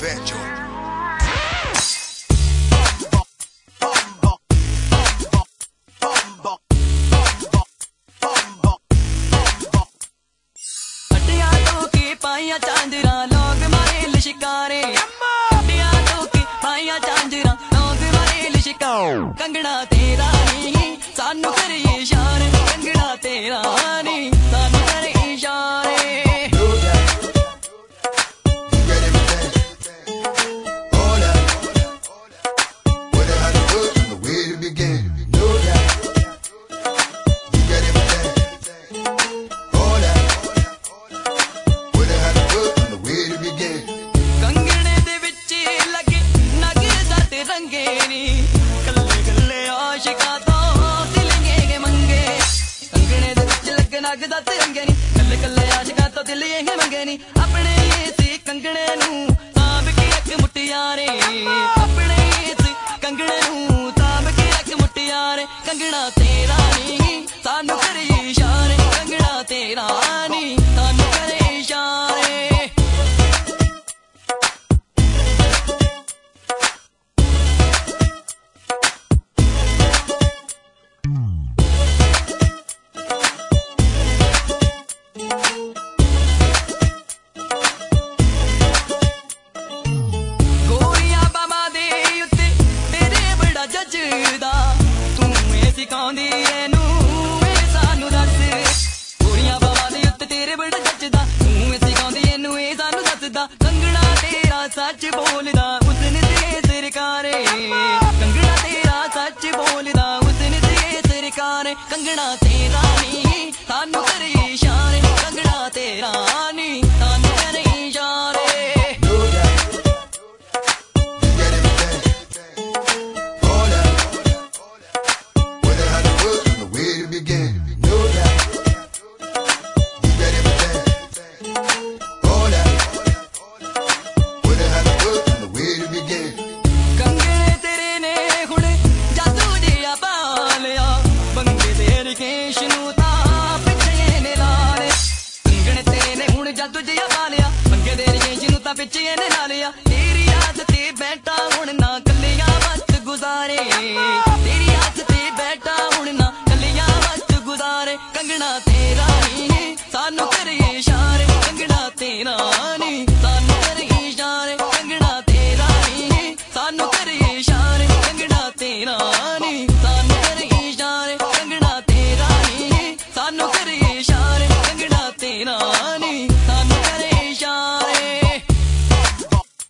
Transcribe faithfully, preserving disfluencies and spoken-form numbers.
Fat Joe. चांदरा लोग मारे लिशिकारे अड्डिया टोकी पाइया चांदरा लोग मारे लिशिकारे कंगना तेरा नहीं सानू करे इशारे कंगना तेरा नहीं सानू करे इशारे लगदा तिरंगे नी कल्ले कल्ले आशिका तो दिल ये मंगे नी अपने सी कंगणे नू सांभ के अख मुटियारे अपने सी कंगणे नू सांभ के अख मुटियारे कंगना तेरा नी सानू करे इशारे कंगना तेरा नी सानू करे इशारे कंगना तेरा सच बोलदा उसने ते सरकारे कंगना तेरा सच बोलदा उसने ते सरकारे कंगना तेरा नी सानू करे इशारे कंगना तेरा नी सानू करे इशारे तुझे पालिया पंगे दे रही जिनू ता पिछे ने ला लिया